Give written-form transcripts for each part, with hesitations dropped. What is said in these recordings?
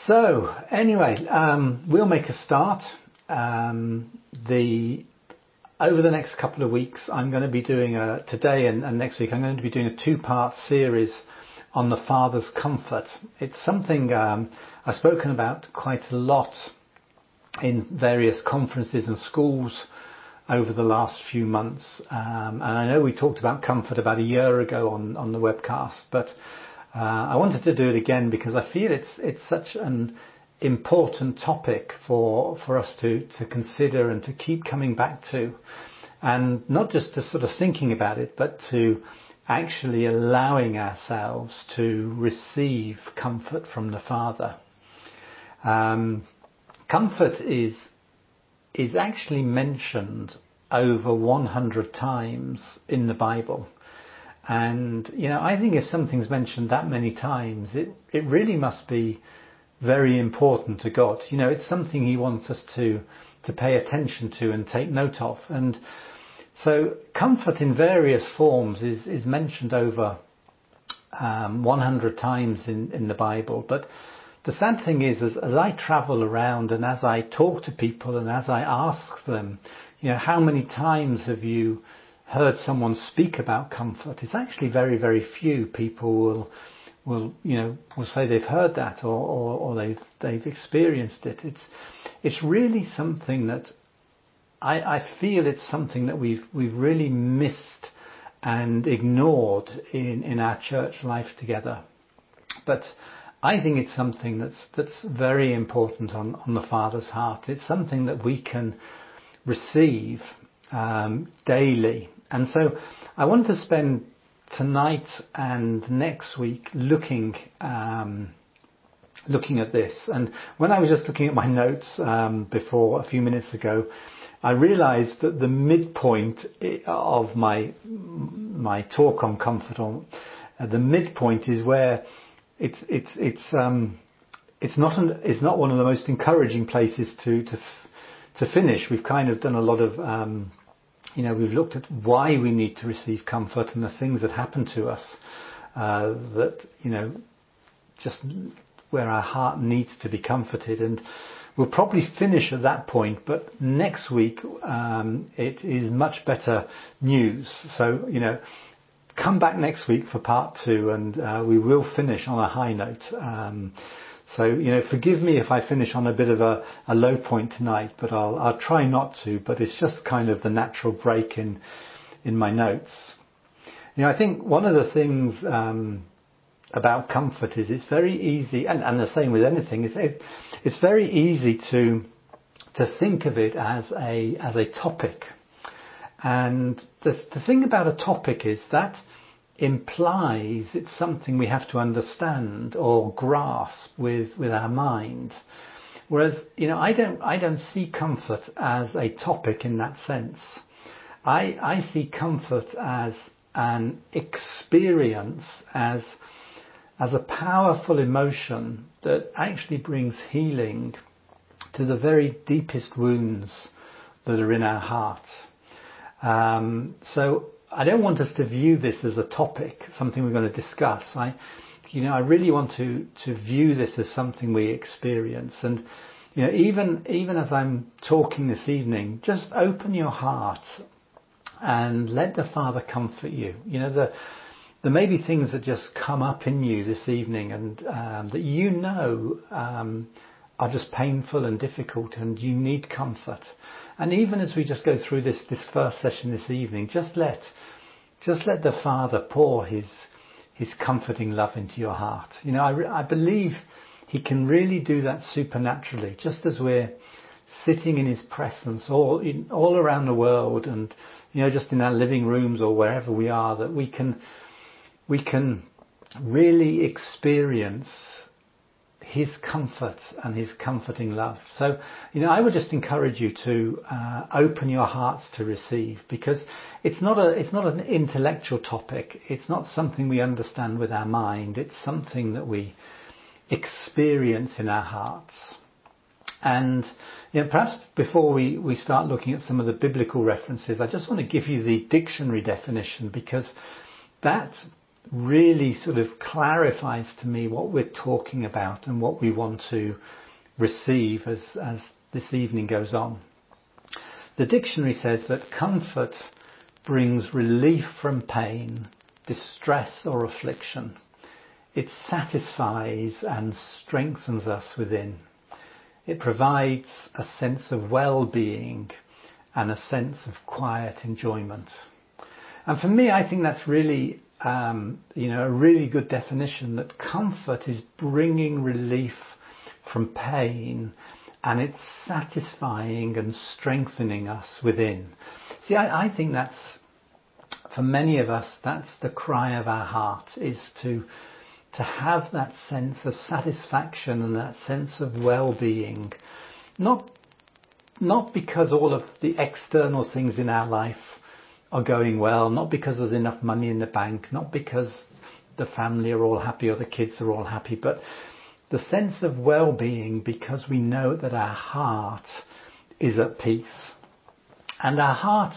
So anyway, we'll make a start. Over the next couple of weeks, I'm going to be doing today and next week. I'm going to be doing a two-part series on the Father's comfort. It's something I've spoken about quite a lot in various conferences and schools over the last few months. And I know we talked about comfort about a year ago on the webcast, but I wanted to do it again because I feel it's such an important topic for us to consider and to keep coming back to, and not just to sort of thinking about it, but to actually allowing ourselves to receive comfort from the Father. Comfort is actually mentioned over 100 times in the Bible. And, I think if something's mentioned that many times, it really must be very important to God. It's something He wants us to pay attention to and take note of. And so comfort in various forms is mentioned over 100 times in the Bible. But the sad thing is, as I travel around and as I talk to people and as I ask them, how many times have you heard someone speak about comfort? It's actually very, very few people will say they've heard that or they've experienced it. It's really something that I feel it's something that we've really missed and ignored in our church life together. But I think it's something that's very important on the Father's heart. It's something that we can receive daily. And so I want to spend tonight and next week looking at this. And when I was just looking at my notes before a few minutes ago, I realized that the midpoint of my talk on comfort, the midpoint is where it's not one of the most encouraging places to finish. We've kind of done a lot of we've looked at why we need to receive comfort and the things that happen to us that just where our heart needs to be comforted, and we'll probably finish at that point. But next week it is much better news. So come back next week for part 2, and we will finish on a high note. So forgive me if I finish on a bit of a low point tonight, but I'll try not to. But it's just kind of the natural break in my notes. I think one of the things about comfort is it's very easy, and the same with anything. It's very easy to think of it as a topic, and the thing about a topic is that implies it's something we have to understand or grasp with our mind. Whereas, I don't see comfort as a topic in that sense. I see comfort as an experience, as a powerful emotion that actually brings healing to the very deepest wounds that are in our heart. So I don't want us to view this as a topic, something we're going to discuss. I really want to view this as something we experience. And, even as I'm talking this evening, just open your heart and let the Father comfort you. There may be things that just come up in you this evening and that are just painful and difficult, and you need comfort. And even as we just go through this first session this evening, just let the Father pour His comforting love into your heart. I believe He can really do that supernaturally, just as we're sitting in His presence all around the world, and just in our living rooms or wherever we are, that we can really experience His comfort and His comforting love. So, I would just encourage you to open your hearts to receive, because it's not an intellectual topic. It's not something we understand with our mind. It's something that we experience in our hearts. And perhaps before we start looking at some of the biblical references, I just want to give you the dictionary definition, because that really sort of clarifies to me what we're talking about and what we want to receive as this evening goes on. The dictionary says that comfort brings relief from pain, distress or affliction. It satisfies and strengthens us within. It provides a sense of well-being and a sense of quiet enjoyment. And for me, I think that's really, a really good definition, that comfort is bringing relief from pain, and it's satisfying and strengthening us within. See, I think that's, for many of us, that's the cry of our heart, is to have that sense of satisfaction and that sense of well-being. Not because all of the external things in our life are going well, not because there's enough money in the bank, not because the family are all happy or the kids are all happy, but the sense of well-being because we know that our heart is at peace. And our heart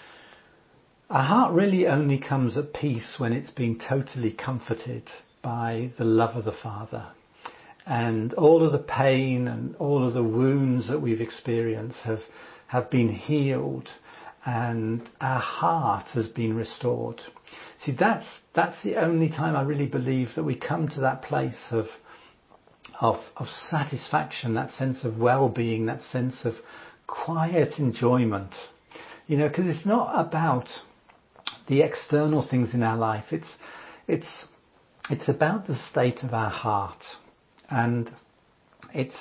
really only comes at peace when it's been totally comforted by the love of the Father. And all of the pain and all of the wounds that we've experienced have been healed, and our heart has been restored. See, that's the only time I really believe that we come to that place of satisfaction, that sense of well-being, that sense of quiet enjoyment. Because it's not about the external things in our life. It's about the state of our heart, and it's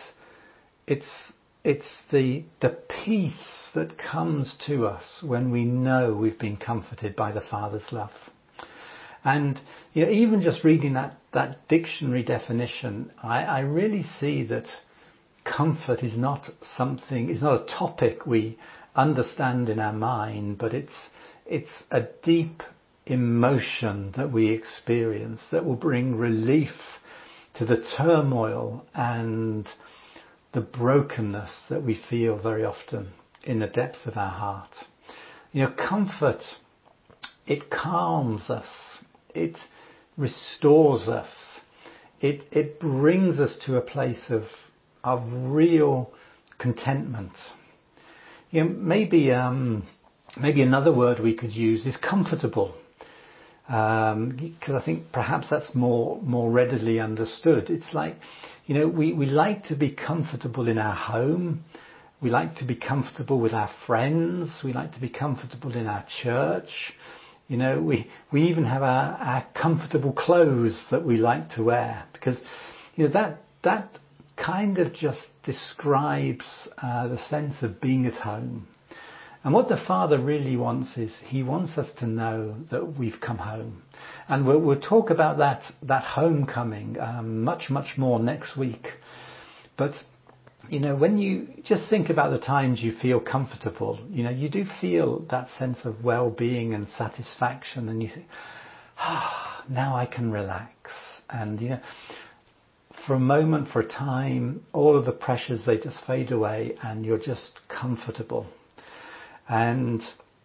the peace that comes to us when we know we've been comforted by the Father's love. And even just reading that dictionary definition, I really see that comfort is not a topic we understand in our mind, but it's a deep emotion that we experience that will bring relief to the turmoil and the brokenness that we feel very often in the depths of our heart. Comfort, it calms us, it restores us, it brings us to a place of real contentment. Maybe another word we could use is comfortable. Because I think perhaps that's more readily understood. It's like, we like to be comfortable in our home. We like to be comfortable with our friends. We like to be comfortable in our church. We even have our comfortable clothes that we like to wear, because that kind of just describes the sense of being at home. And what the Father really wants is, he wants us to know that we've come home. And we'll talk about that homecoming much more next week. But when you just think about the times you feel comfortable, you do feel that sense of well-being and satisfaction, and you think, now I can relax. And for a moment, for a time, all of the pressures, they just fade away, and you're just comfortable. And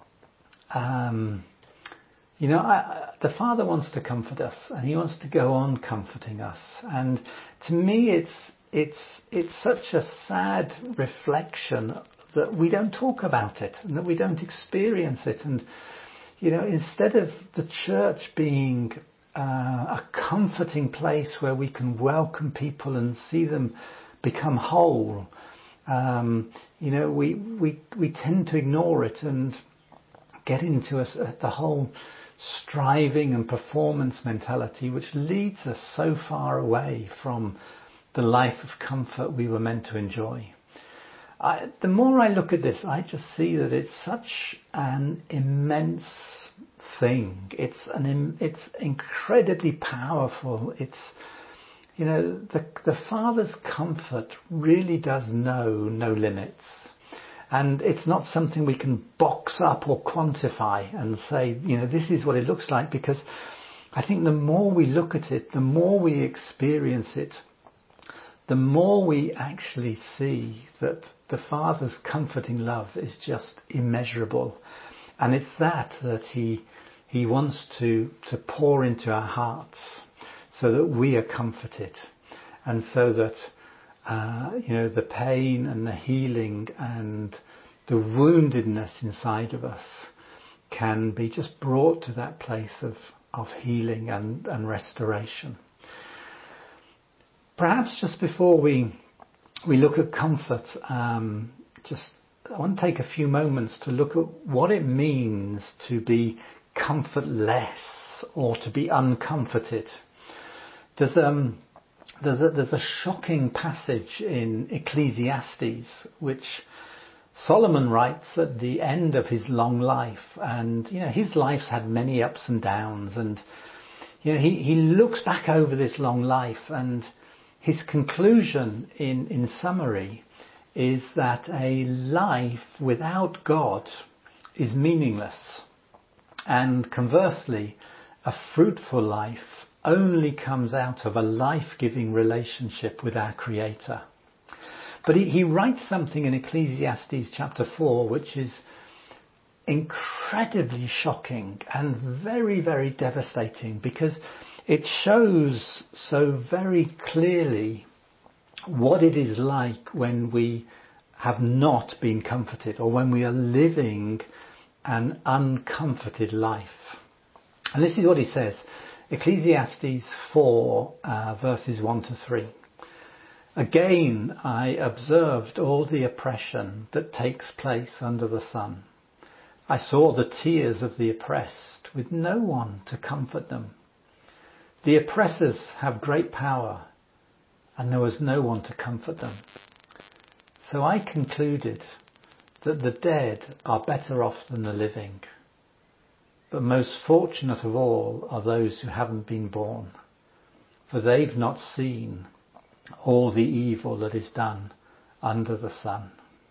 the Father wants to comfort us, and he wants to go on comforting us. And to me, it's such a sad reflection that we don't talk about it and that we don't experience it. And instead of the church being a comforting place where we can welcome people and see them become whole, we tend to ignore it and get into the whole striving and performance mentality, which leads us so far away from the life of comfort we were meant to enjoy. The more I look at this, I just see that it's such an immense thing. It's incredibly powerful. The Father's comfort really does know no limits. And it's not something we can box up or quantify and say, this is what it looks like, because I think the more we look at it, the more we experience it, the more we actually see that the Father's comforting love is just immeasurable. And it's that he He wants to pour into our hearts so that we are comforted, and so that the pain and the healing and the woundedness inside of us can be just brought to that place of healing and restoration. Perhaps just before we look at comfort, I want to take a few moments to look at what it means to be comfortless or to be uncomforted. There's a shocking passage in Ecclesiastes which Solomon writes at the end of his long life, and his life's had many ups and downs, and he looks back over this long life, and his conclusion in summary is that a life without God is meaningless, and conversely, a fruitful life only comes out of a life-giving relationship with our Creator. But he writes something in Ecclesiastes chapter 4 which is incredibly shocking and very, very devastating, because it shows so very clearly what it is like when we have not been comforted, or when we are living an uncomforted life. And this is what he says, Ecclesiastes 4 verses 1 to 3. Again, I observed all the oppression that takes place under the sun. I saw the tears of the oppressed, with no one to comfort them. The oppressors have great power, and there was no one to comfort them. So I concluded that the dead are better off than the living. But most fortunate of all are those who haven't been born, for they've not seen all the evil that is done under the sun.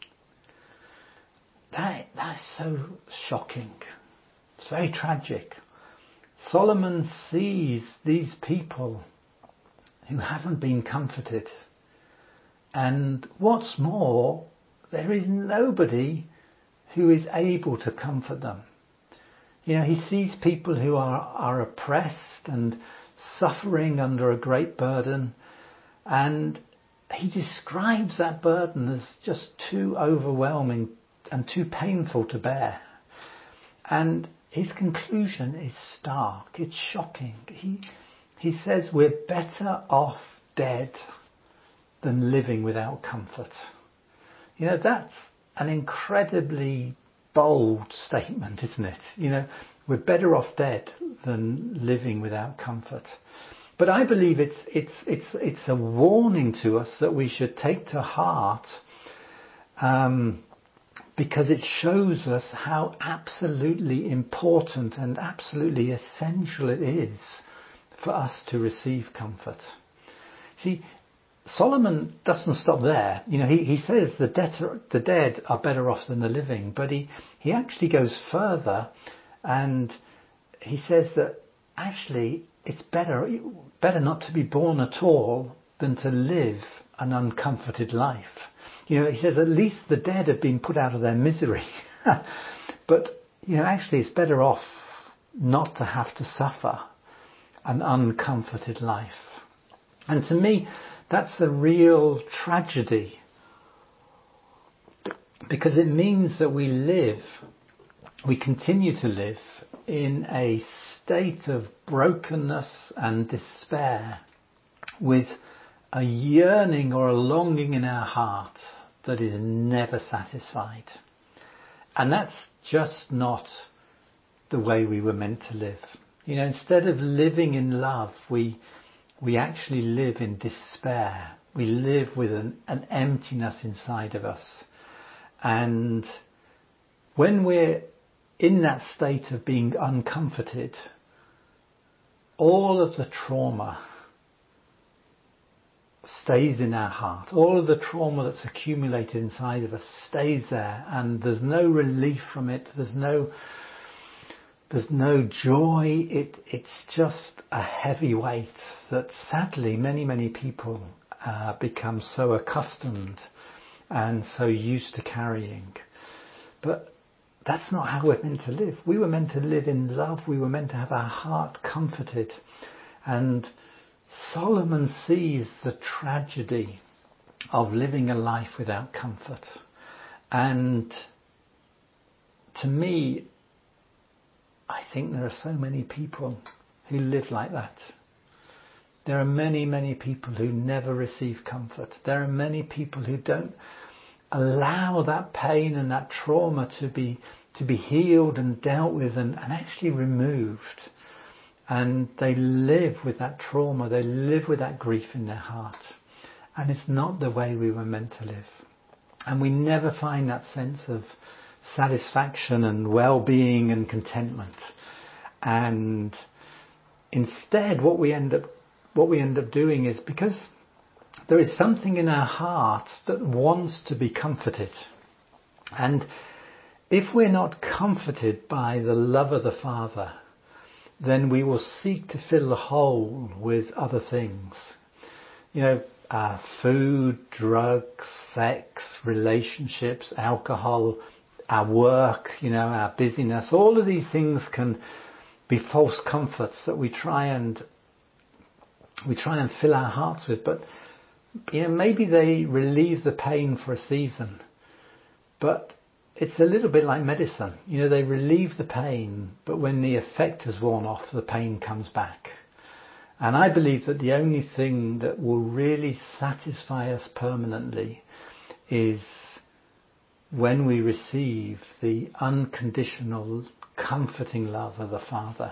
That is so shocking. It's very tragic. Solomon sees these people who haven't been comforted, and what's more, there is nobody who is able to comfort them. He sees people who are oppressed and suffering under a great burden, and he describes that burden as just too overwhelming and too painful to bear. And his conclusion is stark, it's shocking. He says we're better off dead than living without comfort. That's an incredibly bold statement, isn't it? We're better off dead than living without comfort. But I believe it's a warning to us that we should take to heart, because it shows us how absolutely important and absolutely essential it is for us to receive comfort. See, Solomon doesn't stop there. He says the dead are better off than the living, but he actually goes further, and he says that actually it's better not to be born at all than to live an uncomforted life. He says at least the dead have been put out of their misery. But actually it's better off not to have to suffer an uncomforted life. And to me, that's a real tragedy, because it means that we continue to live in a state of brokenness and despair, with a yearning or a longing in our heart that is never satisfied. And that's just not the way we were meant to live. Instead of living in love, we actually live in despair. We live with an emptiness inside of us. And when we're in that state of being uncomforted, all of the trauma stays in our heart. All of the trauma that's accumulated inside of us stays there, and there's no relief from it. There's no joy. It's just a heavy weight that sadly many people become so accustomed and so used to carrying. But that's not how we're meant to live. We were meant to live in love. We were meant to have our heart comforted. And Solomon sees the tragedy of living a life without comfort. And to me, I think there are so many people who live like that. There are many, many people who never receive comfort. There are many people who don't allow that pain and that trauma to be healed and dealt with and actually removed. And they live with that trauma, they live with that grief in their heart. And it's not the way we were meant to live. And we never find that sense of satisfaction and well-being and contentment. And instead what we end up doing is, because there is something in our heart that wants to be comforted. And if we're not comforted by the love of the Father, then we will seek to fill the hole with other things. Food, drugs, sex, relationships, alcohol, our work, our busyness. All of these things can be false comforts that we try and fill our hearts with. But maybe they relieve the pain for a season, but it's a little bit like medicine. They relieve the pain, but when the effect has worn off, the pain comes back. And I believe that the only thing that will really satisfy us permanently is when we receive the unconditional, comforting love of the Father.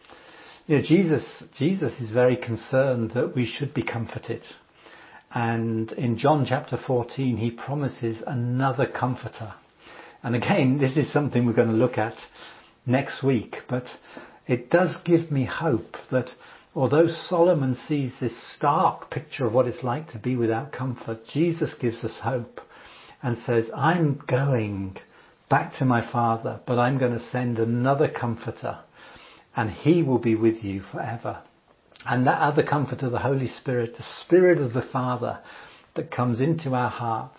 Jesus is very concerned that we should be comforted. And in John chapter 14, he promises another comforter. And again, this is something we're going to look at next week. But it does give me hope that although Solomon sees this stark picture of what it's like to be without comfort, Jesus gives us hope and says, I'm going back to my Father, but I'm going to send another comforter, and he will be with you forever. And that other comforter, the Holy Spirit, the Spirit of the Father that comes into our hearts,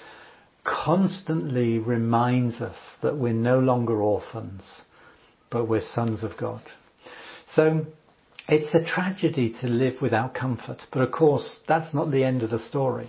constantly reminds us that we're no longer orphans, but we're sons of God. So it's a tragedy to live without comfort. But of course, that's not the end of the story.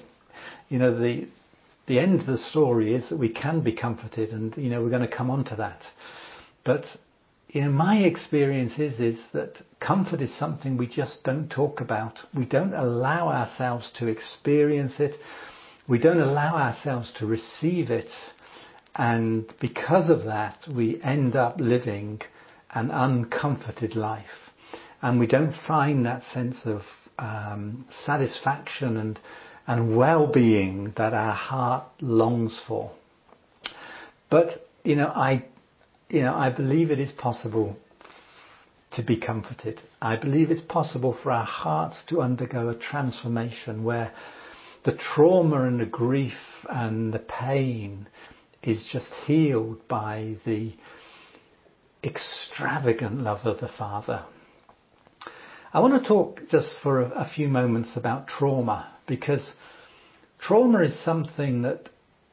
The end of the story is that we can be comforted, and we're going to come on to that. But my experience is that comfort is something we just don't talk about. We don't allow ourselves to experience it. We don't allow ourselves to receive it. And because of that, we end up living an uncomforted life. And we don't find that sense of satisfaction and well-being that our heart longs for. But, I believe it is possible to be comforted. I believe it's possible for our hearts to undergo a transformation where the trauma and the grief and the pain is just healed by the extravagant love of the Father. I want to talk just for a few moments about trauma, because trauma is something that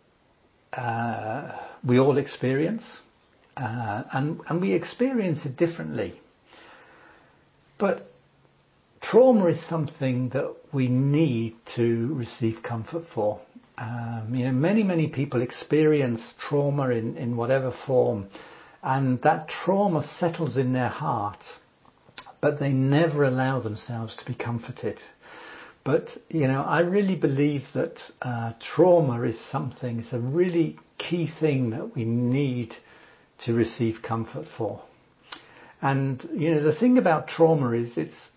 we all experience, and we experience it differently. But trauma is something that we need to receive comfort for. Many people experience trauma in whatever form, and that trauma settles in their heart, but they never allow themselves to be comforted. But, I really believe that trauma is something, it's a really key thing that we need to receive comfort for. And, the thing about trauma is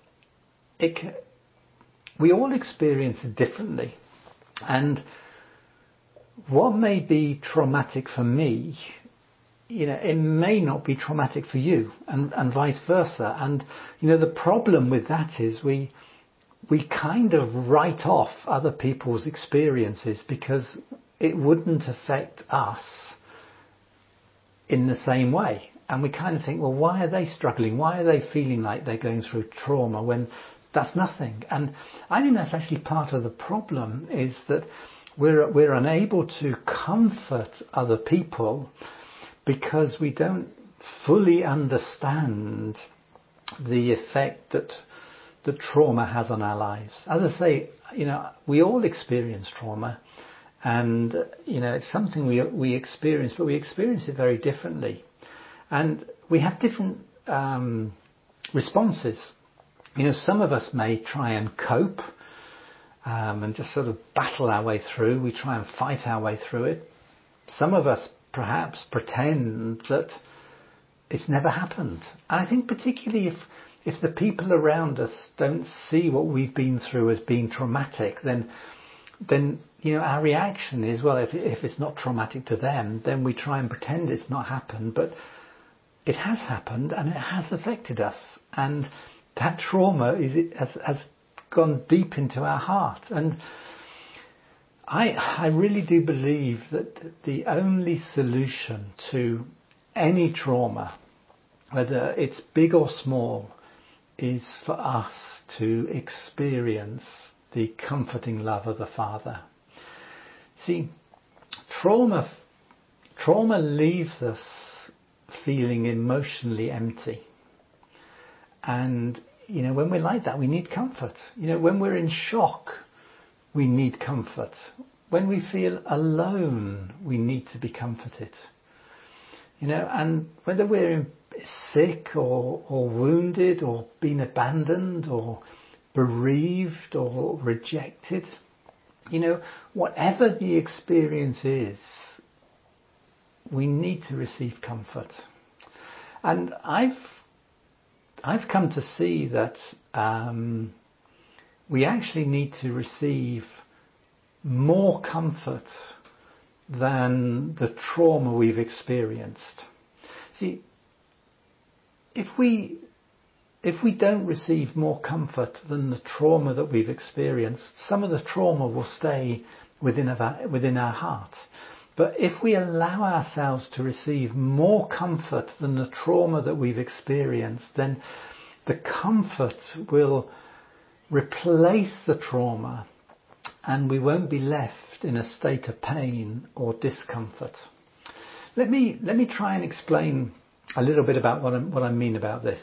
we all experience it differently. And what may be traumatic for me, it may not be traumatic for you, and vice versa. And, the problem with that is we kind of write off other people's experiences because it wouldn't affect us in the same way. And we kind of think, well, why are they struggling? Why are they feeling like they're going through trauma when that's nothing? And I think that's actually part of the problem, is that we're unable to comfort other people because we don't fully understand the effect that the trauma has on our lives. As I say, we all experience trauma, and it's something we experience, but we experience it very differently, and we have different responses. Some of us may try and cope and just sort of battle our way through. We try and fight our way through it. Some of us perhaps pretend that it's never happened. And I think particularly if the people around us don't see what we've been through as being traumatic, then our reaction is, well, if it's not traumatic to them, then we try and pretend it's not happened. But it has happened, and it has affected us, and that trauma has gone deep into our heart. And I really do believe that the only solution to any trauma, whether it's big or small, is for us to experience the comforting love of the Father. See, trauma leaves us feeling emotionally empty. And, when we're like that, we need comfort. When we're in shock, we need comfort. When we feel alone, we need to be comforted. And whether we're sick or wounded or been abandoned or bereaved or rejected, whatever the experience is, we need to receive comfort. And I've come to see that we actually need to receive more comfort than the trauma we've experienced. See, if we don't receive more comfort than the trauma that we've experienced, some of the trauma will stay within our heart. But if we allow ourselves to receive more comfort than the trauma that we've experienced, then the comfort will replace the trauma, and we won't be left in a state of pain or discomfort. Let me try and explain a little bit about what I mean about this.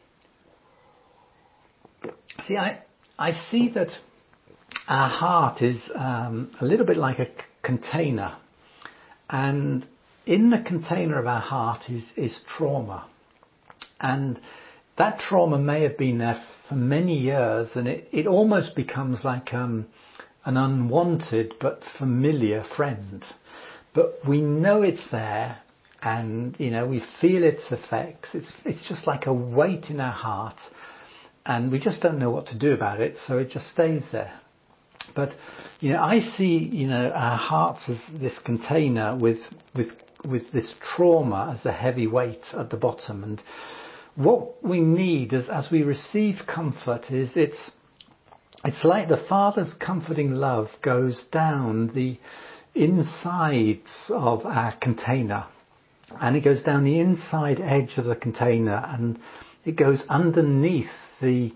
See, I see that our heart is a little bit like a container. And in the container of our heart is trauma. And that trauma may have been there for many years, and it almost becomes like an unwanted but familiar friend. But we know it's there, and we feel its effects. It's just like a weight in our heart, and we just don't know what to do about it, so it just stays there. But I see our hearts as this container with this trauma as a heavy weight at the bottom. And what we need as we receive comfort is it's like the Father's comforting love goes down the insides of our container, and it goes down the inside edge of the container, and it goes underneath the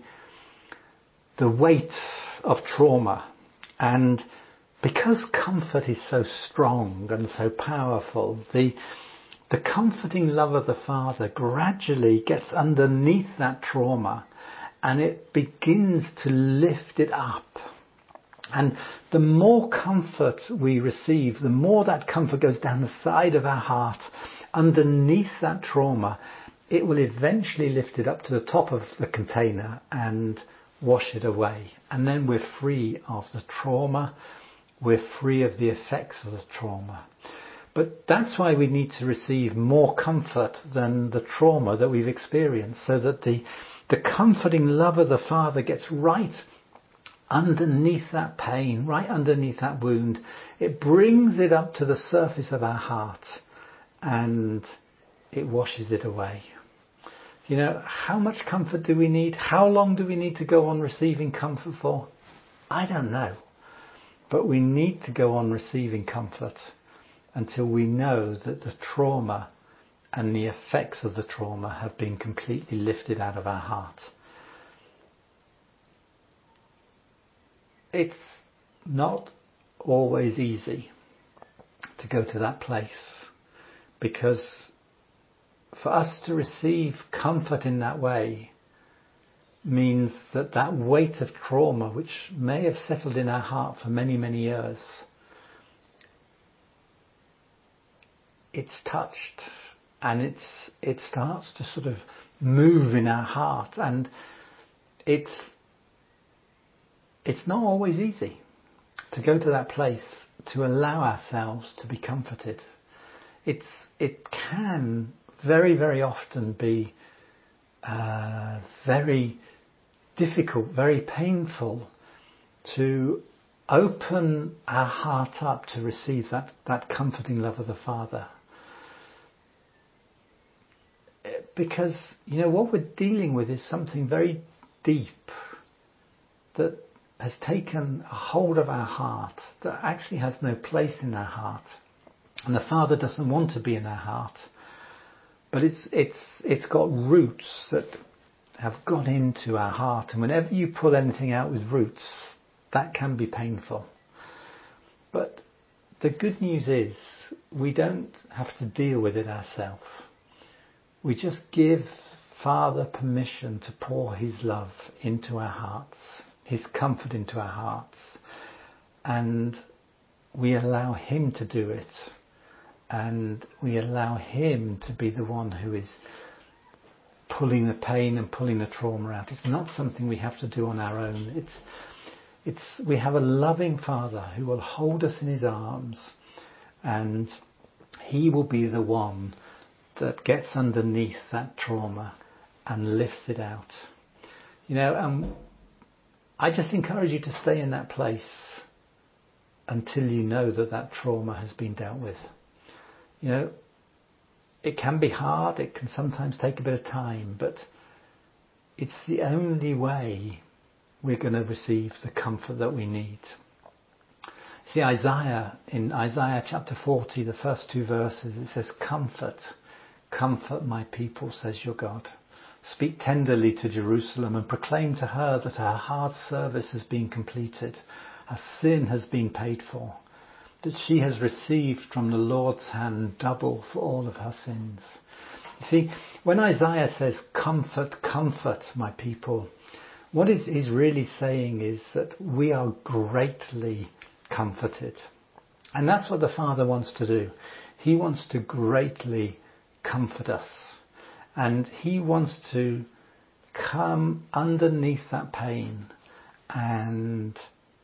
weight of trauma. And because comfort is so strong and so powerful, the comforting love of the Father gradually gets underneath that trauma, and it begins to lift it up. And the more comfort we receive, the more that comfort goes down the side of our heart, underneath that trauma, it will eventually lift it up to the top of the container and wash it away. And then we're free of the trauma. We're free of the effects of the trauma. But that's why we need to receive more comfort than the trauma that we've experienced, so that the comforting love of the Father gets right underneath that pain, right underneath that wound. It brings it up to the surface of our heart, and it washes it away. How much comfort do we need? How long do we need to go on receiving comfort for? I don't know. But we need to go on receiving comfort until we know that the trauma and the effects of the trauma have been completely lifted out of our heart. It's not always easy to go to that place, because for us to receive comfort in that way means that that weight of trauma, which may have settled in our heart for many, many years, it's touched, and it starts to sort of move in our heart, and it's not always easy to go to that place to allow ourselves to be comforted. It can very, very often be very difficult, very painful to open our heart up to receive that comforting love of the Father. Because, what we're dealing with is something very deep that has taken a hold of our heart, that actually has no place in our heart. And the Father doesn't want to be in our heart. But it's got roots that have got into our heart. And whenever you pull anything out with roots, that can be painful. But the good news is we don't have to deal with it ourselves. We just give Father permission to pour his love into our hearts, his comfort into our hearts, and we allow him to do it, and we allow him to be the one who is pulling the pain and pulling the trauma out. It's not something we have to do on our own. We have a loving Father who will hold us in his arms, and he will be the one that gets underneath that trauma and lifts it out. I just encourage you to stay in that place until you know that trauma has been dealt with. It can be hard, it can sometimes take a bit of time, but it's the only way we're going to receive the comfort that we need. See, in Isaiah chapter 40, the first 2 verses, it says, Comfort my people, says your God. Speak tenderly to Jerusalem and proclaim to her that her hard service has been completed, her sin has been paid for, that she has received from the Lord's hand double for all of her sins. You see, when Isaiah says, comfort my people, what he's really saying is that we are greatly comforted. And that's what the Father wants to do. He wants to greatly comfort us. And he wants to come underneath that pain and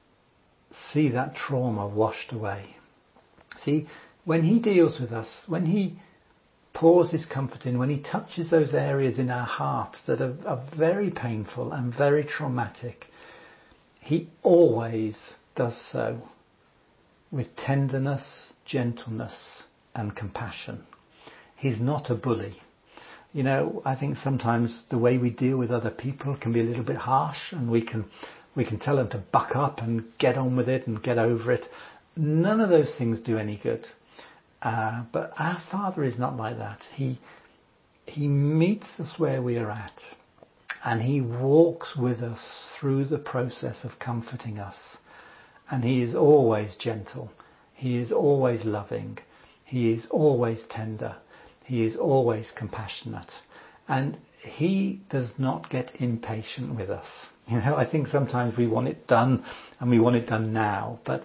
see that trauma washed away. See, when he deals with us, when he pours his comfort in, when he touches those areas in our heart that are very painful and very traumatic, he always does so with tenderness, gentleness and compassion. He's not a bully. I think sometimes the way we deal with other people can be a little bit harsh, and we can tell them to buck up and get on with it and get over it. None of those things do any good. But our Father is not like that. He meets us where we are at, and he walks with us through the process of comforting us. And he is always gentle. He is always loving. He is always tender. He is always compassionate. And he does not get impatient with us. I think sometimes we want it done, and we want it done now. But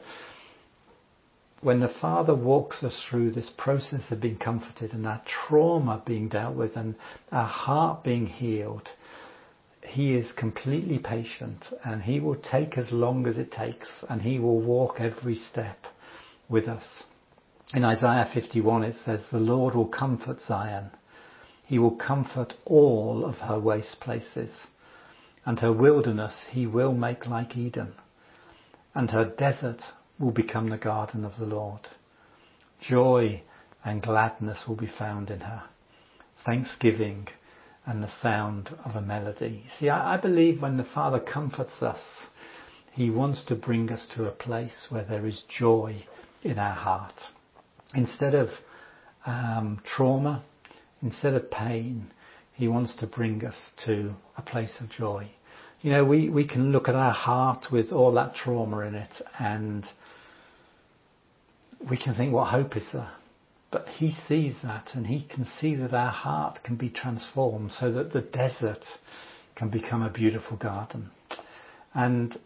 when the Father walks us through this process of being comforted, and our trauma being dealt with, and our heart being healed, he is completely patient, and he will take as long as it takes, and he will walk every step with us. In Isaiah 51 it says, the Lord will comfort Zion. He will comfort all of her waste places, and her wilderness he will make like Eden, and her desert will become the garden of the Lord. Joy and gladness will be found in her, thanksgiving and the sound of a melody. See, I believe when the Father comforts us, he wants to bring us to a place where there is joy in our heart. Instead of trauma, instead of pain, he wants to bring us to a place of joy. We can look at our heart with all that trauma in it, and we can think, what hope is there? But he sees that, and he can see that our heart can be transformed so that the desert can become a beautiful garden. And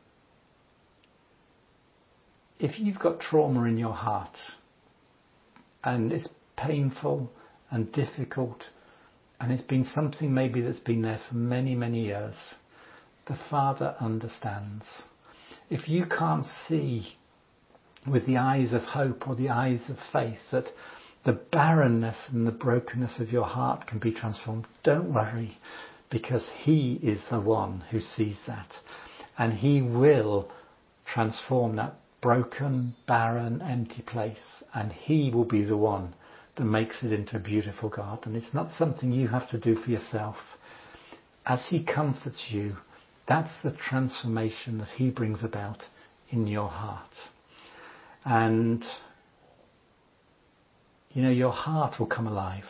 if you've got trauma in your heart and it's painful and difficult, and it's been something maybe that's been there for many, many years, the Father understands. If you can't see with the eyes of hope or the eyes of faith that the barrenness and the brokenness of your heart can be transformed, don't worry, because he is the one who sees that, and he will transform that broken, barren, empty place, and he will be the one that makes it into a beautiful garden. It's not something you have to do for yourself. As he comforts you, that's the transformation that he brings about in your heart. And your heart will come alive.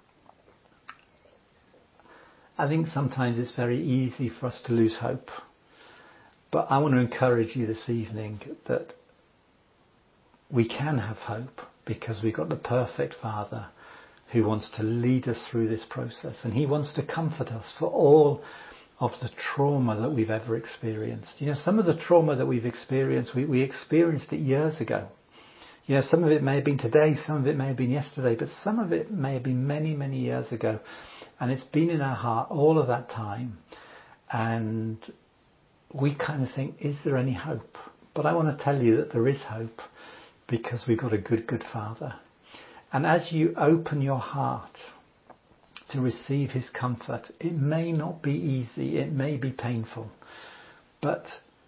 I think sometimes it's very easy for us to lose hope, but I want to encourage you this evening that we can have hope, because we've got the perfect Father who wants to lead us through this process, and he wants to comfort us for all of the trauma that we've ever experienced. Some of the trauma that we've experienced, we experienced it years ago. Some of it may have been today, some of it may have been yesterday, but some of it may have been many, many years ago. And it's been in our heart all of that time. And we kind of think, is there any hope? But I want to tell you that there is hope, because we've got a good, good Father. And as you open your heart to receive his comfort, it may not be easy, it may be painful, but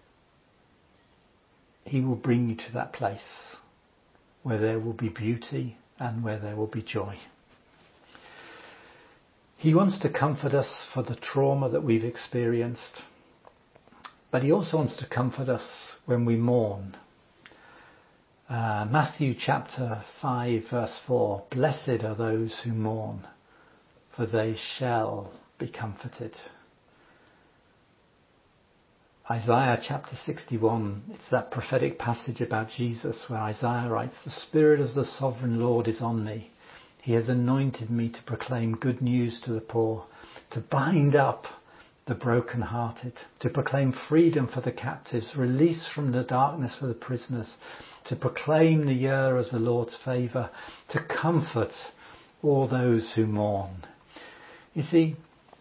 he will bring you to that place where there will be beauty and where there will be joy. He wants to comfort us for the trauma that we've experienced, but he also wants to comfort us when we mourn. Matthew chapter 5 verse 4, blessed are those who mourn, for they shall be comforted. Isaiah chapter 61, it's that prophetic passage about Jesus where Isaiah writes, the Spirit of the Sovereign Lord is on me. He has anointed me to proclaim good news to the poor, to bind up the brokenhearted, to proclaim freedom for the captives, release from the darkness for the prisoners, to proclaim the year of the Lord's favour, to comfort all those who mourn. You see,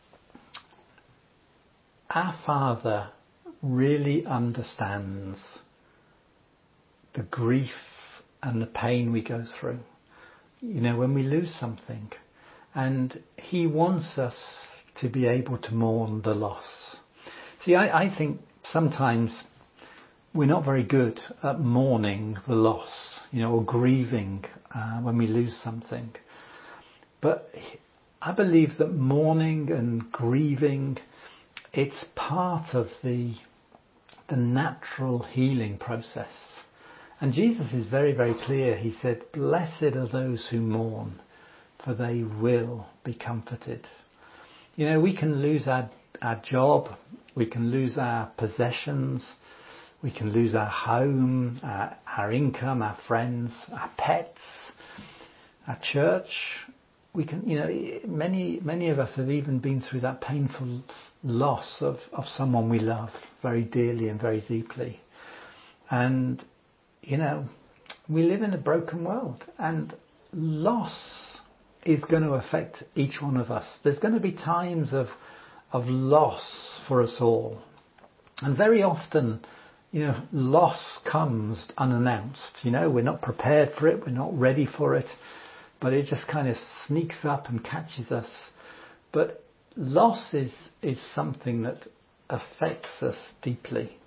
our Father really understands the grief and the pain we go through, when we lose something, and he wants us to be able to mourn the loss. See, I think sometimes we're not very good at mourning the loss, or grieving when we lose something. But I believe that mourning and grieving, it's part of the natural healing process. And Jesus is very, very clear. He said, blessed are those who mourn, for they will be comforted. We can lose our job, we can lose our possessions, we can lose our home, our income, our friends, our pets, our church. We can, many of us have even been through that painful loss of someone we love very dearly and very deeply. And, we live in a broken world, and loss is going to affect each one of us. There's going to be times of loss for us all. And very often, loss comes unannounced. We're not prepared for it, we're not ready for it, but it just kind of sneaks up and catches us. But loss is something that affects us deeply.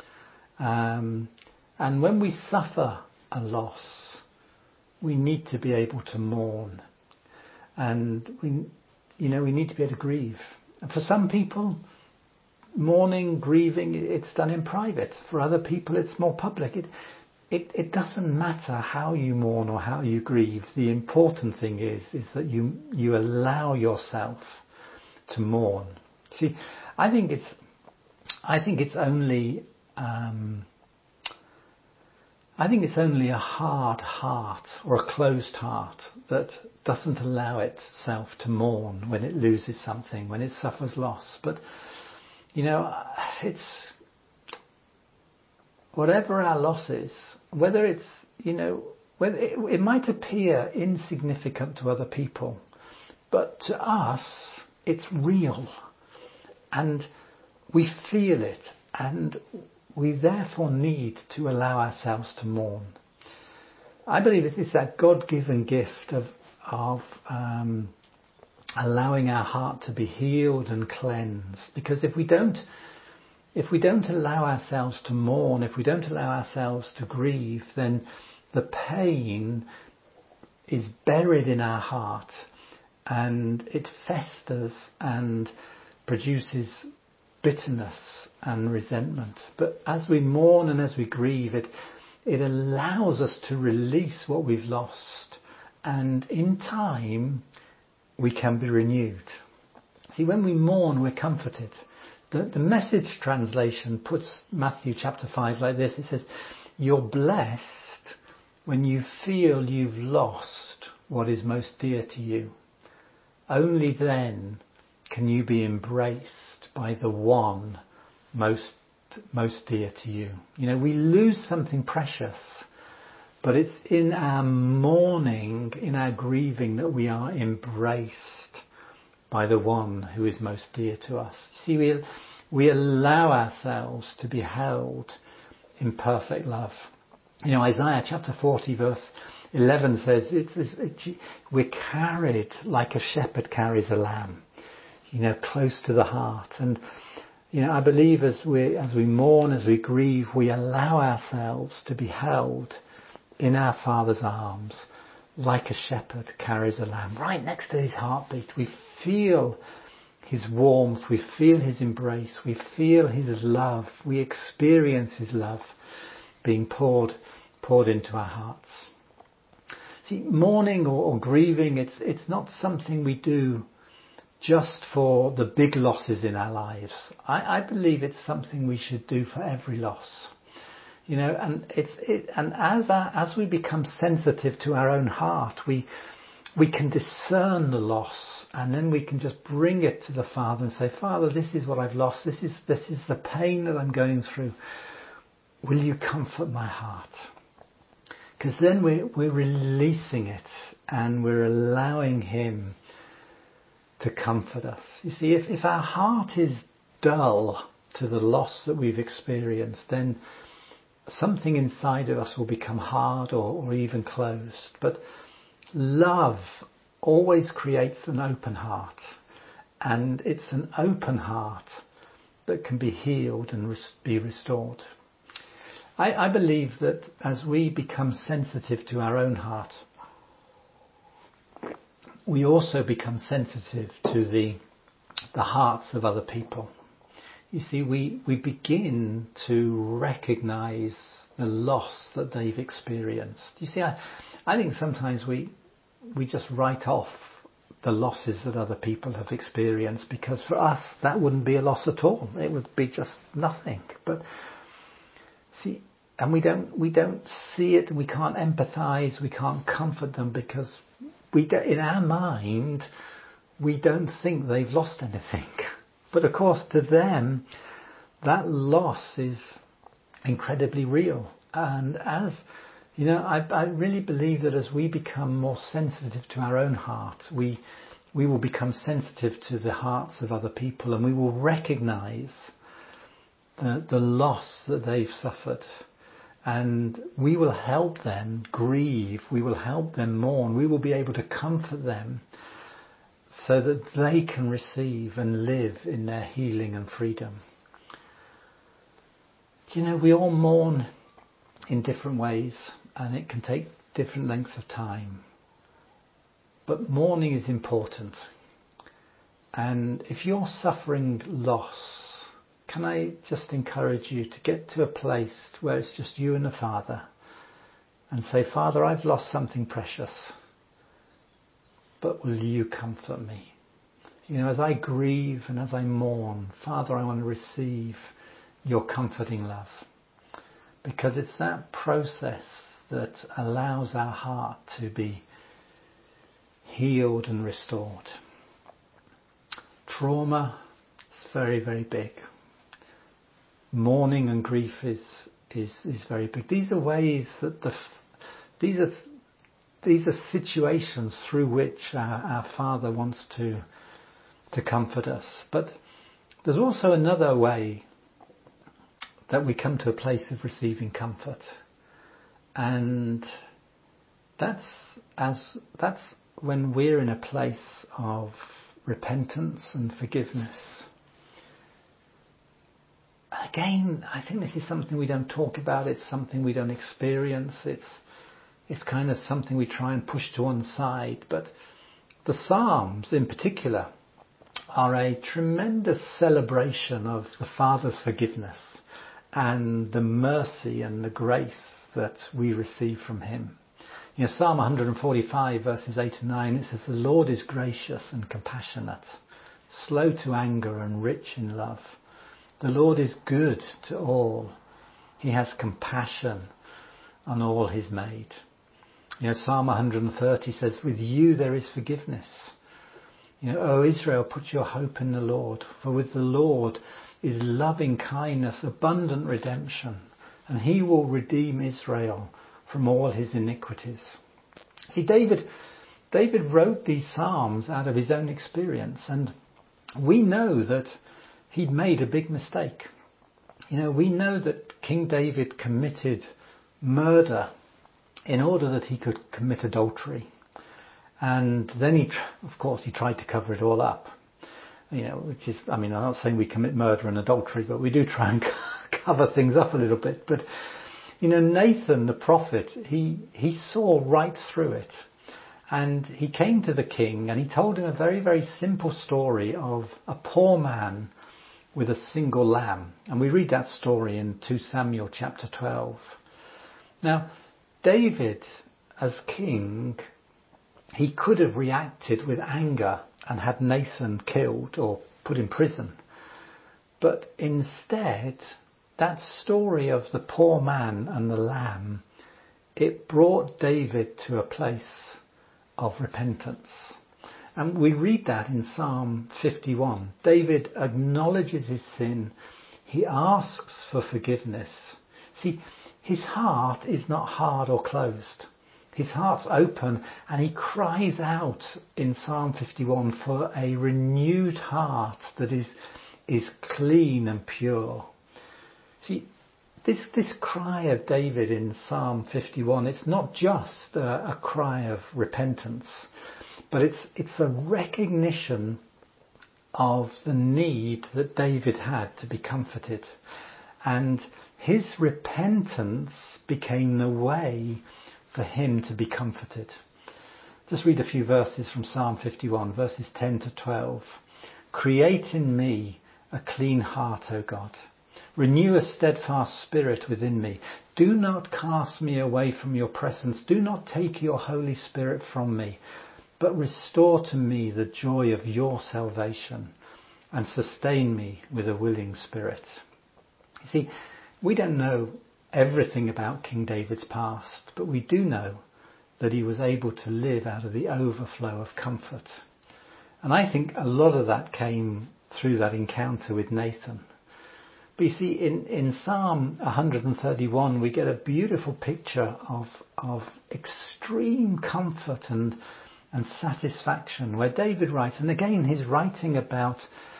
And when we suffer a loss, we need to be able to mourn. And we need to be able to grieve. And for some people, mourning, grieving, it's done in private. For other people, it's more public. It doesn't matter how you mourn or how you grieve. The important thing is that you allow yourself to mourn. See, I think it's only I think it's only a hard heart or a closed heart that doesn't allow itself to mourn when it loses something, when it suffers loss. But, it's whatever our loss is, whether it's, whether it might appear insignificant to other people, but to us, it's real. And we feel it, and we therefore need to allow ourselves to mourn. I believe it's that God-given gift of allowing our heart to be healed and cleansed. Because if we don't allow ourselves to mourn, if we don't allow ourselves to grieve, then the pain is buried in our heart and it festers and produces bitterness and resentment. But as we mourn and as we grieve, it allows us to release what we've lost, and in time we can be renewed. See, when we mourn, we're comforted. The Message translation puts Matthew chapter 5 like this. It says, "You're blessed when you feel you've lost what is most dear to you. Only then can you be embraced by the one most dear to you." We lose something precious, but it's in our mourning, in our grieving, that we are embraced by the one who is most dear to us. See, we allow ourselves to be held in perfect love. Isaiah chapter 40 verse 11 says we're carried like a shepherd carries a lamb, close to the heart. And I believe as we mourn, as we grieve, we allow ourselves to be held in our Father's arms like a shepherd carries a lamb, right next to his heartbeat. We feel his warmth, we feel his embrace, we feel his love, we experience his love being poured into our hearts. See, mourning or grieving, it's not something we do just for the big losses in our lives. I believe it's something we should do for every loss. And as we become sensitive to our own heart, we can discern the loss, and then we can just bring it to the Father and say, "Father, this is what I've lost. This is the pain that I'm going through. Will you comfort my heart?" Because then we're releasing it and we're allowing him to comfort us. You see, if our heart is dull to the loss that we've experienced, then something inside of us will become hard or even closed. But love always creates an open heart, and it's an open heart that can be healed and be restored. I believe that as we become sensitive to our own heart, we also become sensitive to the hearts of other people. You see, we begin to recognise the loss that they've experienced. You see, I think sometimes we just write off the losses that other people have experienced, because for us that wouldn't be a loss at all. It would be just nothing. But see, and we don't see it, and we can't empathise, we can't comfort them, because in our mind we don't think they've lost anything. But of course to them that loss is incredibly real. And as I really believe that as we become more sensitive to our own heart, we will become sensitive to the hearts of other people, and we will recognise the loss that they've suffered. And we will help them grieve, we will help them mourn, we will be able to comfort them so that they can receive and live in their healing and freedom. We all mourn in different ways, and it can take different lengths of time. But mourning is important. And if you're suffering loss, can I just encourage you to get to a place where it's just you and the Father, and say, "Father, I've lost something precious, but will you comfort me? As I grieve and as I mourn, Father, I want to receive your comforting love." because it's that process that allows our heart to be healed and restored. Trauma is very, very big. Mourning and grief is very big. These are ways that these are situations through which our Father wants to comfort us. But there's also another way that we come to a place of receiving comfort, and that's when we're in a place of repentance and forgiveness. Again, I think this is something we don't talk about. It's something we don't experience. It's kind of something we try and push to one side. But the Psalms in particular are a tremendous celebration of the Father's forgiveness and the mercy and the grace that we receive from him. You know, Psalm 145 verses 8 and 9, it says, "The Lord is gracious and compassionate, slow to anger and rich in love. The Lord is good to all. He has compassion on all he's made." You know, Psalm 130 says, "With you there is forgiveness. You know, O Israel, put your hope in the Lord, for with the Lord is loving kindness, abundant redemption, and he will redeem Israel from all his iniquities." See, David wrote these Psalms out of his own experience, and we know that he'd made a big mistake. You know, we know that King David committed murder in order that he could commit adultery. And then he tried to cover it all up. You know, which is, I mean, I'm not saying we commit murder and adultery, but we do try and cover things up a little bit. But, you know, Nathan, the prophet, he saw right through it. And he came to the king and he told him a very, very simple story of a poor man with a single lamb. And we read that story in 2 Samuel chapter 12. Now, David, as king, he could have reacted with anger and had Nathan killed or put in prison. But instead, that story of the poor man and the lamb, it brought David to a place of repentance. And we read that in Psalm 51. David acknowledges his sin. He asks for forgiveness. See, his heart is not hard or closed. His heart's open, and he cries out in Psalm 51 for a renewed heart that is clean and pure. See, this cry of David in Psalm 51, it's not just a cry of repentance, but it's a recognition of the need that David had to be comforted. And his repentance became the way for him to be comforted. Just read a few verses from Psalm 51, verses 10 to 12. "Create in me a clean heart, O God. Renew a steadfast spirit within me. Do not cast me away from your presence. Do not take your Holy Spirit from me, but restore to me the joy of your salvation and sustain me with a willing spirit." You see, we don't know everything about King David's past, but we do know that he was able to live out of the overflow of comfort. And I think a lot of that came through that encounter with Nathan. But you see, in Psalm 131, we get a beautiful picture of extreme comfort and satisfaction, where David writes, and again he's writing about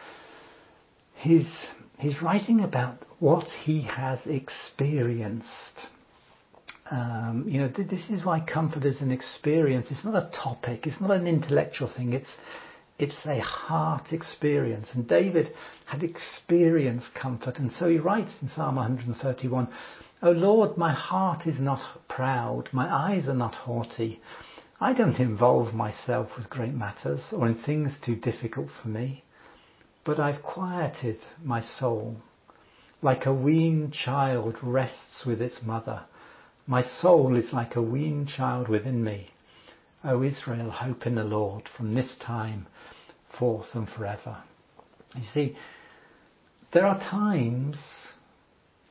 what he has experienced. You know, this is why comfort is an experience. It's not a topic. It's not an intellectual thing. It's a heart experience. And David had experienced comfort. And so he writes in Psalm 131, "O Lord, my heart is not proud. My eyes are not haughty. I don't involve myself with great matters or in things too difficult for me. But I've quieted my soul. Like a weaned child rests with its mother. My soul is like a weaned child within me. O Israel, hope in the Lord from this time forth and forever." You see, there are times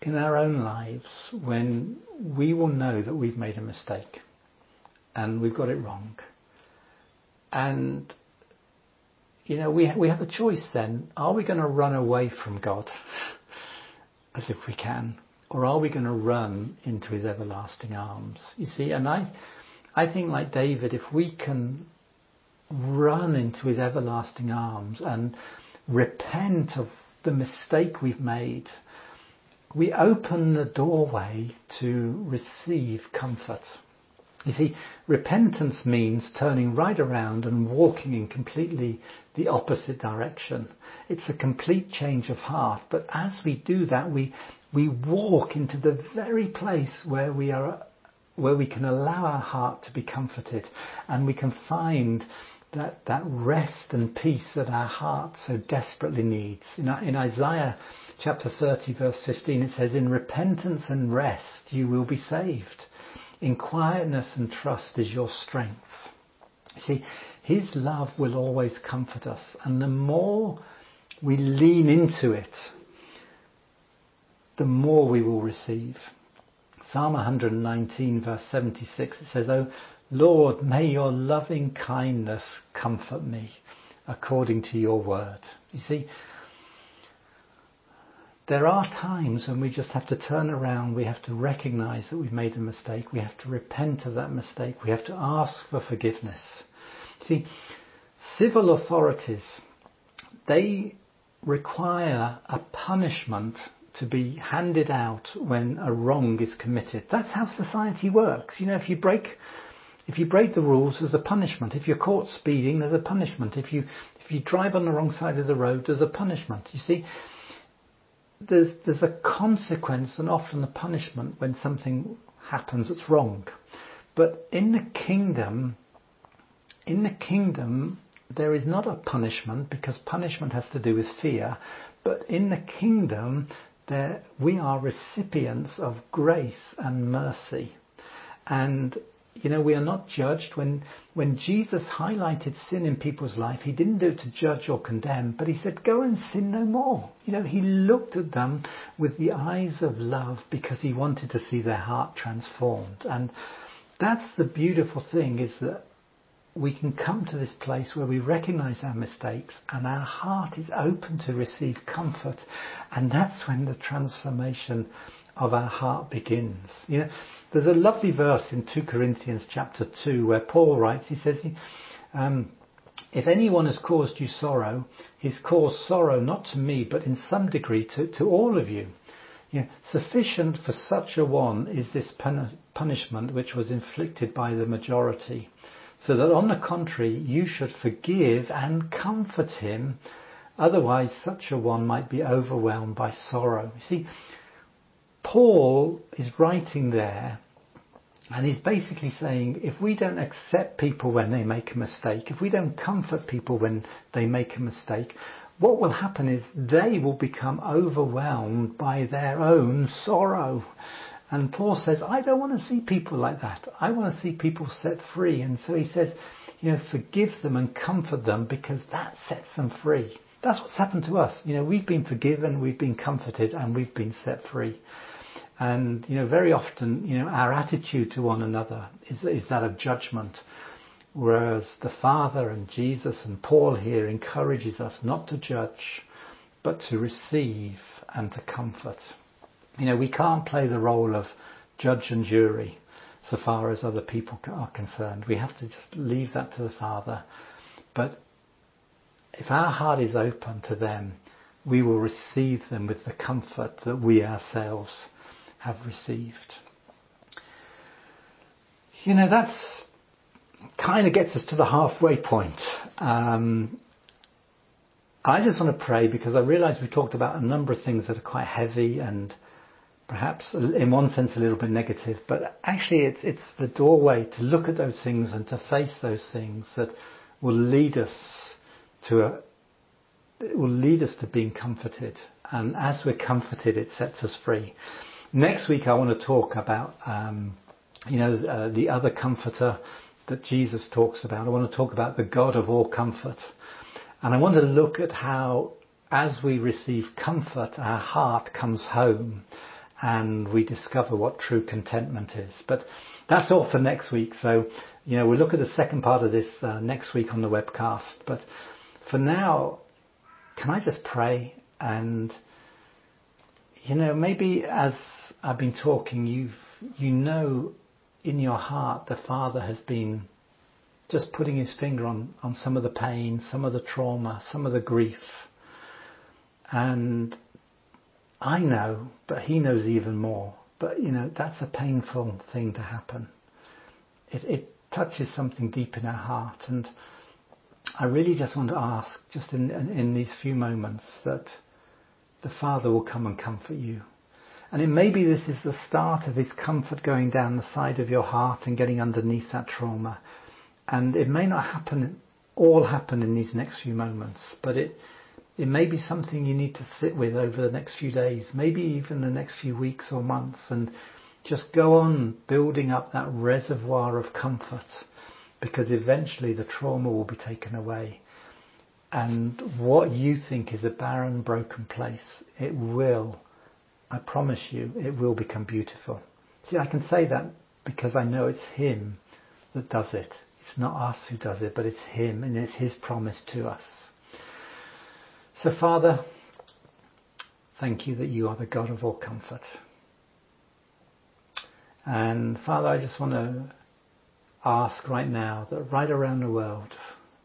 in our own lives when we will know that we've made a mistake and we've got it wrong. And, we have a choice then. Are we going to run away from God as if we can? Or are we going to run into his everlasting arms? You see, and I think like David, if we can run into his everlasting arms and repent of the mistake we've made, we open the doorway to receive comfort. You see, repentance means turning right around and walking in completely the opposite direction. It's a complete change of heart. But as we do that, we walk into the very place where we can allow our heart to be comforted, and we can find that rest and peace that our heart so desperately needs. In Isaiah chapter 30 verse 15 it says, "In repentance and rest you will be saved. In quietness and trust is your strength." See, his love will always comfort us, and the more we lean into it, the more we will receive. Psalm 119 verse 76, it says, "O Lord, may your loving kindness comfort me according to your word." You see, there are times when we just have to turn around. We have to recognize that we've made a mistake. We have to repent of that mistake. We have to ask for forgiveness. See, civil authorities, they require a punishment to be handed out when a wrong is committed. That's how society works. If you break the rules, there's a punishment. If you're caught speeding, there's a punishment. If you drive on the wrong side of the road, there's a punishment. You see, there's a consequence and often a punishment when something happens that's wrong. But in the kingdom, there is not a punishment, because punishment has to do with fear. But in the kingdom, we are recipients of grace and mercy. And we are not judged. When Jesus highlighted sin in people's life, he didn't do it to judge or condemn, but he said, "Go and sin no more." He looked at them with the eyes of love because he wanted to see their heart transformed. And that's the beautiful thing, is that we can come to this place where we recognize our mistakes and our heart is open to receive comfort. And that's when the transformation of our heart begins. There's a lovely verse in 2 Corinthians chapter 2 where Paul writes, he says, "If anyone has caused you sorrow, he's caused sorrow not to me, but in some degree to all of you. Sufficient for such a one is this punishment which was inflicted by the majority, so that on the contrary you should forgive and comfort him, otherwise such a one might be overwhelmed by sorrow." You see, Paul is writing there, and he's basically saying, if we don't accept people when they make a mistake, if we don't comfort people when they make a mistake, what will happen is they will become overwhelmed by their own sorrow. And Paul says, I don't want to see people like that. I want to see people set free. And so he says, forgive them and comfort them, because that sets them free. That's what's happened to us. We've been forgiven, we've been comforted, and we've been set free. And, very often, our attitude to one another is that of judgment. Whereas the Father and Jesus and Paul here encourages us not to judge, but to receive and to comfort. We can't play the role of judge and jury so far as other people are concerned. We have to just leave that to the Father. But if our heart is open to them, we will receive them with the comfort that we ourselves have received. That's kind of gets us to the halfway point. I just want to pray, because I realise we talked about a number of things that are quite heavy and perhaps in one sense a little bit negative, but actually it's the doorway to look at those things and to face those things that will lead us to being comforted. And as we're comforted, it sets us free. Next week I want to talk about the other comforter that Jesus talks about. I want to talk about the God of all comfort. And I want to look at how, as we receive comfort, our heart comes home and we discover what true contentment is. But that's all for next week. So, we'll look at the second part of this next week on the webcast. But for now, can I just pray? And, maybe as I've been talking, in your heart, the Father has been just putting his finger on some of the pain, some of the trauma, some of the grief. And I know, but he knows even more. But, that's a painful thing to happen. It touches something deep in our heart. And I really just want to ask, just in these few moments, that the Father will come and comfort you. And it may be this is the start of his comfort going down the side of your heart and getting underneath that trauma. And it may not all happen in these next few moments, but it may be something you need to sit with over the next few days, maybe even the next few weeks or months, and just go on building up that reservoir of comfort, because eventually the trauma will be taken away. And what you think is a barren, broken place, it will, I promise you, it will become beautiful. See, I can say that because I know it's him that does it. It's not us who does it, but it's him, and it's his promise to us. So, Father, thank you that you are the God of all comfort. And Father, I just want to ask right now that right around the world,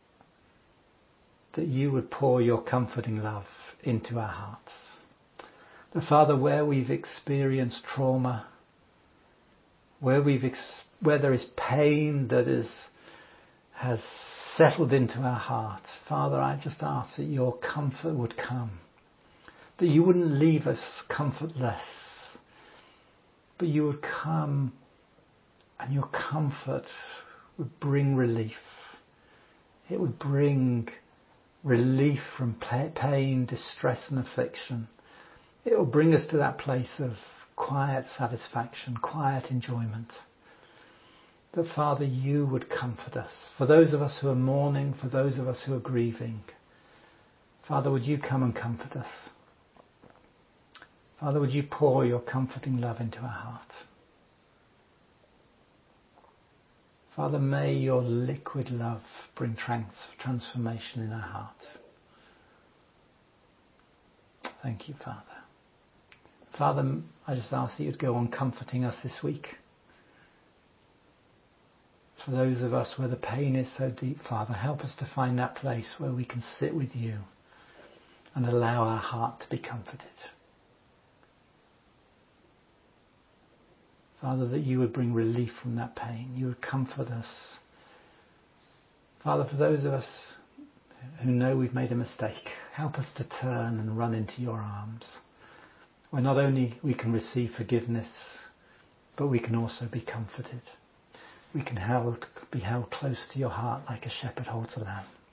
that you would pour your comforting love into our hearts. That, Father, where we've experienced trauma, where there is pain that has settled into our heart, Father, I just ask that your comfort would come. That you wouldn't leave us comfortless, but you would come and your comfort would bring relief. It would bring relief from pain, distress and affliction. It will bring us to that place of quiet satisfaction, quiet enjoyment. That, Father, you would comfort us. For those of us who are mourning, for those of us who are grieving, Father, would you come and comfort us? Father, would you pour your comforting love into our heart? Father, may your liquid love bring transformation in our heart. Thank you, Father. Father, I just ask that you'd go on comforting us this week. For those of us where the pain is so deep, Father, help us to find that place where we can sit with you and allow our heart to be comforted. Father, that you would bring relief from that pain. You would comfort us. Father, for those of us who know we've made a mistake, help us to turn and run into your arms, where not only we can receive forgiveness, but we can also be comforted. We can be held close to your heart like a shepherd holds a lamb.